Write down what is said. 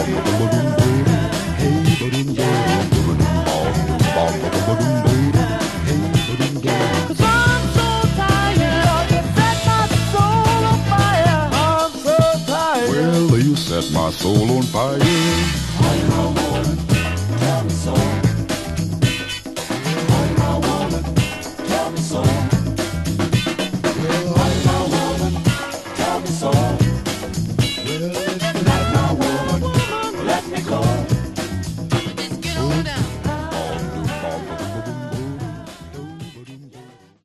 'Cause I'm so tired, Lord, you set my soul on fire. I'm so tired. Well, you set my soul on fire.